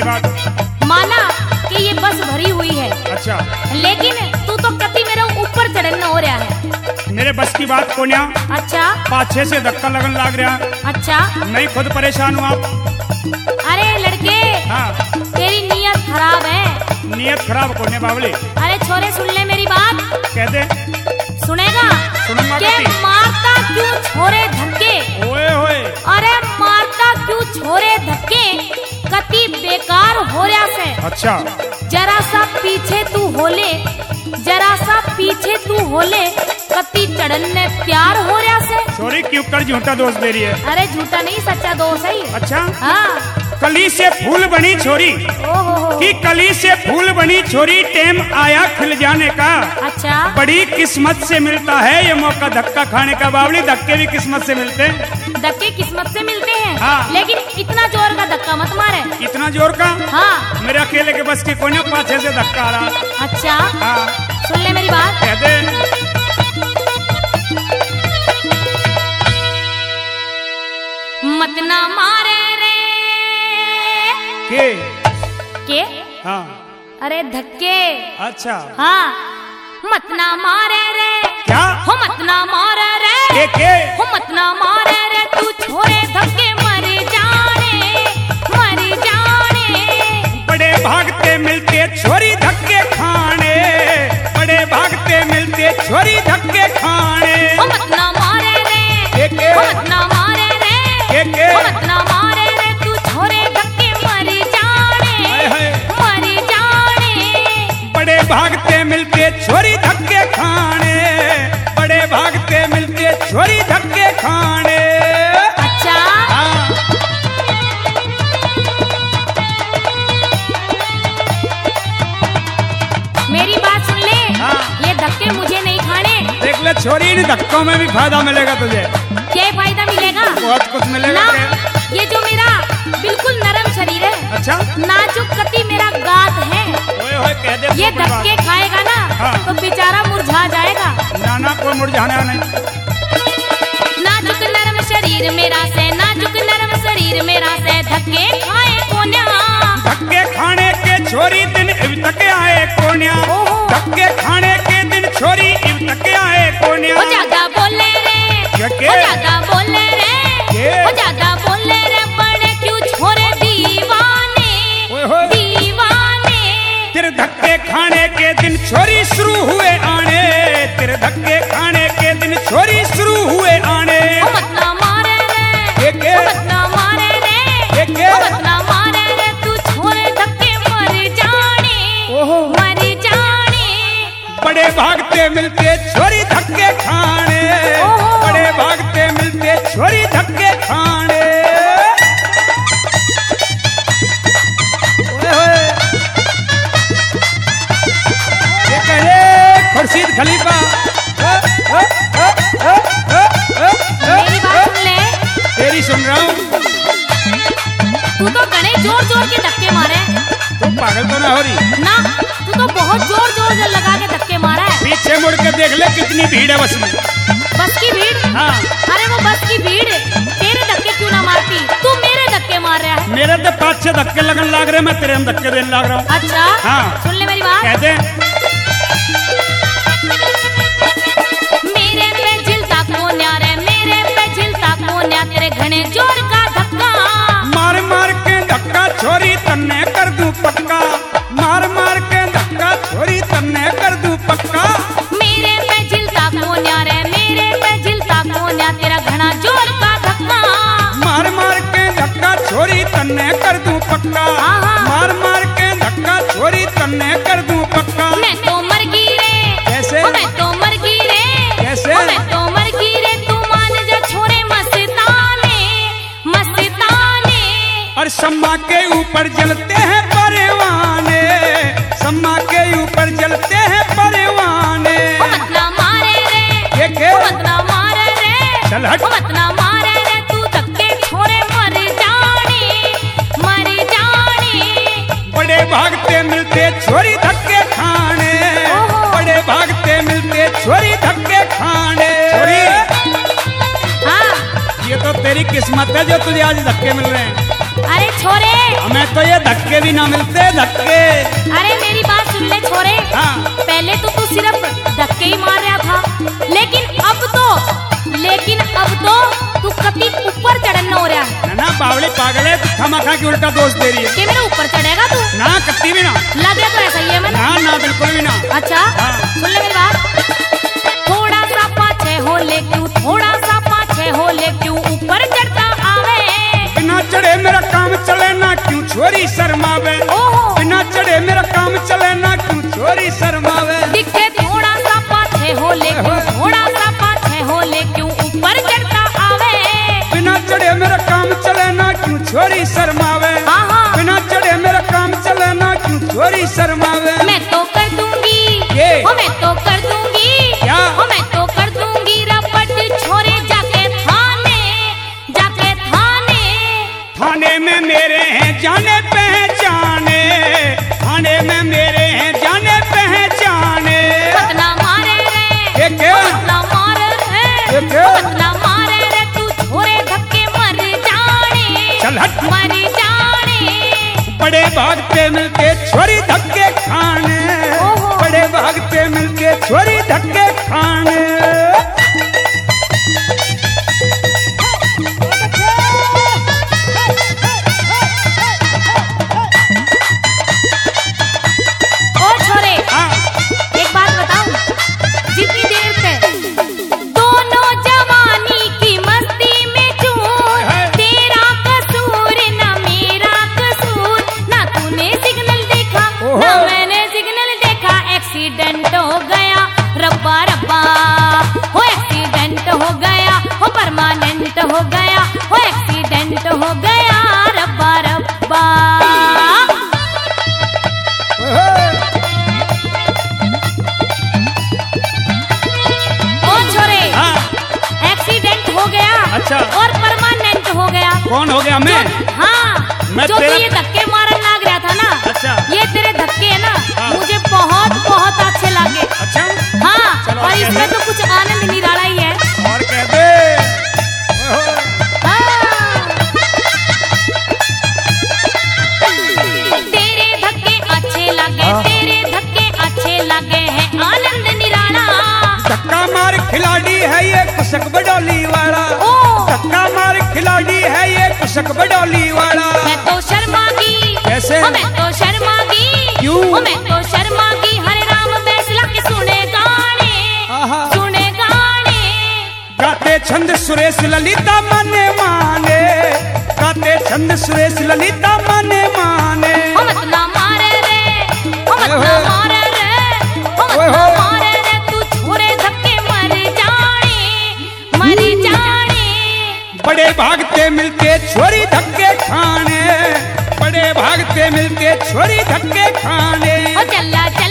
बात? माना कि ये बस भरी हुई है, अच्छा, लेकिन तू तो कति मेरे ऊपर चढ़ना हो रहा है। मेरे बस की बात को न्या। अच्छा पाछे से धक्का लगन लाग रहा। अच्छा, नहीं खुद परेशान हूँ आप। अरे लड़के, हाँ, तेरी नीयत खराब है। नियत खराब कोने बावली। अरे छोरे सुन ले मेरी बात। कह दे। सुनेगा? सुनूंगा के कति। मारता क्यों छोरे धक्के? ओए होए। अरे मारता क्यों छोरे धक्के? कति बेकार हो रहा से। अच्छा, जरा सा पीछे तू होले, जरा सा पीछे तू होले, कति चढ़ने प्यार हो रहा से। छोरी क्यों कर झूठा दोष दे रही है? अरे झूठा नहीं, सच्चा दोष है ये। अच्छा, हाँ। कली से फूल बनी छोरी, ओहो। कि कली से फूल बनी छोरी, टेम आया खिल जाने का। अच्छा, बड़ी किस्मत से मिलता है ये मौका धक्का खाने का। बावली, धक्के भी किस्मत से मिलते हैं। धक्के किस्मत से मिलते हैं। हाँ। लेकिन इतना जोर का धक्का मत मारे। इतना जोर का? हाँ। मेरे अकेले के बस की कोने पाछे से धक्का आ रहा। अच्छा, हाँ, सुन ले मेरी बात। कह दे। मत ना मारे रे के हाँ, अरे धक्के। अच्छा, हाँ, मत ना मारे रे। क्या? हो मत ना मारे रे। के हो मत ना मारे रे, तू छोरे धक्के मर जाने, मर जाने। बड़े भागते मिलते छोरी धक्के खाने, बड़े भागते मिलते छोरी धक्के खाने। हो मत ना मारे रे, के हो मत ना मारे रे, के हो मत ना मारे रे, तू छोरे धक्के मर जाने, हाय हाय। मर जाने। बड़े भागते मिलते छोरी धक्के खाने, बड़े भागते मिलते छोरी धक्के खाने। अच्छा, हाँ, मेरी बात सुन ले। हाँ। ये धक्के मुझे नहीं खाने। देख ले छोरी, इन धक्कों में भी फायदा मिलेगा तुझे। क्या फायदा मिलेगा? बहुत कुछ मिलेगा। ना, क्या? ये जो मेरा बिल्कुल नरम शरीर है, अच्छा, नाजुक कति मेरा गात है, ओए होए, कह दे। ये अपनी बात। धक्के खाएगा ना हाँ। तो बेचारा मुरझा जाएगा। ना कोई मुरझाने नहीं। नाजुक नरम शरीर मेरा से, नाजुक नरम शरीर मेरा से, धक्के खाए कोन्या। धक्के खाने के छोरी दिन इब तक आए कोन्या। ओहो। धक्के खाने के दिन छोरी इब तक आए कोन्या। हो ज्यादा बोले रे, क्या? हो ज्यादा बोले रे, के? हो ज्यादा बोले रे, बड़े क्यों छोरे दीवाने, ओए होए। दीवाने। तेरे धक्के खाने के दिन छोरी शुरू हुए आने, तेरे धक्के खाने के दिन छोरी शुरू हुए आने। हो मत ना मारे रे, के? हो मत ना मारे रे, के? हो मत ना मारे रे, तू छोरे धक्के मर जाने, ओहो। मर जाने। बड़े भागते मिलते छोरी धक्के खाने, ओहो। बड़े भागते मिलते छोरी धक्के खाने। ओए होए। ये कहे खुर्शीद खलीफा। मेरी बात सुन ले। तेरी सुन रहा हूँ। तू तो घने जोर जोर के धक्के मारे। तो पागल तो ना हो रही? ना, तू तो बहुत जोर जोर से लगा के धक्के मारा है। पीछे मुड़ के देख ले कितनी भीड़ है बस में। बस की भीड़? हाँ, अरे वो बस की भीड़ तेरे धक्के क्यों ना मारती? तू मेरे धक्के मार रहा है। मेरे तो 5-6 धक्के लगन लाग रहे, मैं तेरे हम धक्के देने लाग रहा हूँ। अच्छा, हाँ। सुन ले मेरी बात। कह दे। मेरे पे झिलता कोन्या रे, मेरे पे झिलता कोन्या, तेरे घने जोर का धक्का। मार मार के धक्का छोरी तन्ने कर दूं पक्का, मार मार के धक्का छोरी तन्ने कर दूं पक्का। मेरे पे झिलता कोन्या रे, मेरे पे झिलता कोन्या, तेरा घना जोर का धक्का। मार मार के धक्का छोरी तन्ने कर दूं पक्का, आहा। मार मार के धक्का छोरी तन्ने कर दूं पक्का। मैं तो मर गई रे। कैसे? ओ मैं तो मर गई रे। कैसे? ओ मैं तो मर गई रे, तू मान जा छोरे मस्ताने, मस्ताने। और सम्मा के ऊपर जलते हैं परवाने, सम्मा के ऊपर जलते हैं परवाने। ओ मत ना मारे रे, के? ओ मत ना मारे रे, चल हट। ओ मत ना मारे रे, तू धक्के छोरे मर जाने, मर जाने। बड़े भागते मिलते छोरी धक्के खाने, ओहो। बड़े भागते मिलते छोरी धक्के खाने। छोरी, हाँ, ये तो तेरी किस्मत है जो तुझे आज धक्के मिल रहे हैं। अरे छोरे, हमें तो ये धक्के भी ना मिलते, धक्के। अरे मेरी बात सुन ले छोरे। हाँ। पहले तो तू सिर्फ धक्के ही मार रहा था, लेकिन अब तो तू कभी ऊपर चढ़न हो रहा है। ना बावली पागल है, तू खामखा की उल्टा दोष दे रही है कि मेरे ऊपर चढ़ेगा तू? ना, कत्ती भी ना। लगे तो ऐसा ही है। मैं ना बिल्कुल भी ना। अच्छा हाँ। सुन ले मेरी बात। थोड़ा सा पाछे हो ले क्यों, थोड़ा सा पाछे हो ले क्यों, ऊपर चढ़ता आवे। बिना चढ़े मेरा काम चले ना, क्यों छोरी शर्मावे। ओहो। बिना चढ़े मेरा काम चले ना, क्यों छोरी शर्मावे। दिखे थोड़ा सा पाछे हो ले क्यों, थोड़ा सा पाछे हो ले क्यों, ऊपर चढ़ता आवे। बिना चढ़े मेरा काम चले ना, क्यों छोरी शर्मावे। हाँ हाँ। बिना चढ़े मेरा काम चले ना, क्यों छोरी शर्मावे। मैं तो कर दूंगी ये? मैं तो कर दूंगी क्या? मैं तो कर दूंगी रपट छोरे, जाके थाने, जाके थाने। थाने में मेरे हैं जाने पहचाने, थाने में मेरे हैं जाने पहचाने। पतला मारे रे, ये क्या? पतला मारे रे, ये क्या? पतला मारे रे, तू छोरे धक्के मर जाने, चल हट। मर जाने। बड़े भागते मिलके छोरी धक्के खाने, ओहो। बड़े भागते मिलके छोरी धक्के खाने। ओ छोरे, हाँ। एक बात बताऊं, जितनी देर से दोनों जवानी की मस्ती में चूर, हाय। तेरा कसूर ना मेरा कसूर, ना तूने सिग्नल देखा ओहो। ना मैंने सिग्नल देखा, एक्सीडेंट हो गया रब्बा रब्बा, हो एक्सीडेंट हो गया, हो परमानेंट हो गया, हो एक्सीडेंट हो गया रब्बा रब्बा। ओ छोरे, हाँ। एक्सीडेंट हो गया अच्छा। और परमानेंट हो गया। कौन हो गया मैं? हाँ, मैं जो तू तेरा- ये धक्के मारन लग रहा था ना, अच्छा। ये तेरे धक्के है ना, हाँ। मुझे बहुत बहुत अच्छे लगे। अच्छा। हाँ, चलो, और और इसमें कह तो कुछ आनंद निराला ही है। और कह दे। हाँ। तेरे धक्के अच्छे लगे, तेरे धक्के अच्छे लगे हैं, आनंद निराला। धक्का मार खिलाड़ी है ये कुशक बडोली वाला, ओ। धक्का मार खिलाड़ी है ये कुशक बडोली वाला। मैं तो शर्मागी। कैसे? मैं तो शर्मागी। क्यों? मैं तो शर्मागी, हरे राम बैसला के सुने गाने, आहा। सुने गाने। गाते छंद सुरेश ललिता मने माने, गाते छंद सुरेश ललिता मने माने। मत ना मारे रे, मत ना ओहो। मारे रे, मत ओहो। ना मारे रे, तू छोरे धक्के मर जाने, मर जाने। बड़े भागते मिलके छोरी धक्के खाने, बड़े भागते मिलके छोरी धक्के खाने। ओ चला